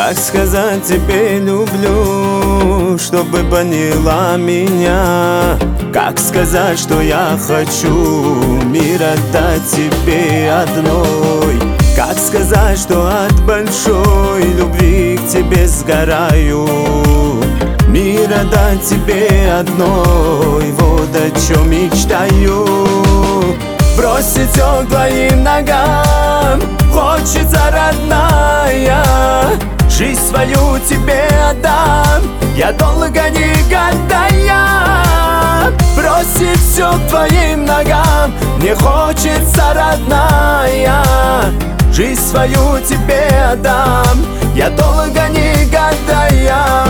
Как сказать тебе люблю, чтобы поняла меня? Как сказать, что я хочу мир отдать тебе одной? Как сказать, что от большой любви к тебе сгораю? Мир отдать тебе одной, вот о чем мечтаю. Бросить все к твоим ногам хочется, родная. Жизнь свою тебе отдам, я долго не гадая. Бросить все к твоим ногам мне хочется, родная. Жизнь свою тебе отдам, я долго не гадая.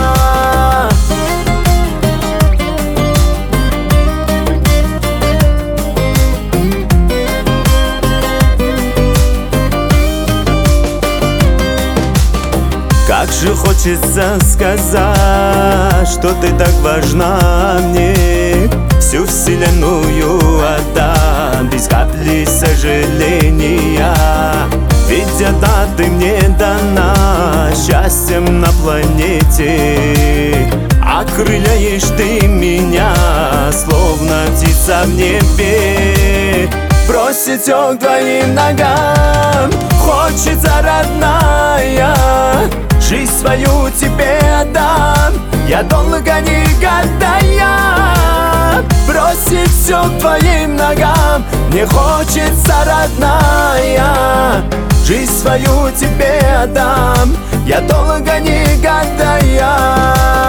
Как же хочется сказать, что ты так важна мне. Всю вселенную отдам без капли сожаления. Ведь это ты мне дана счастьем на планете. Окрыляешь ты меня, словно птица в небе. Бросить все к твоим ногам хочется, родная. Жизнь свою тебе отдам, я долго не гадая. Бросить все к твоим ногам мне хочется, родная. Жизнь свою тебе отдам, я долго не гадая.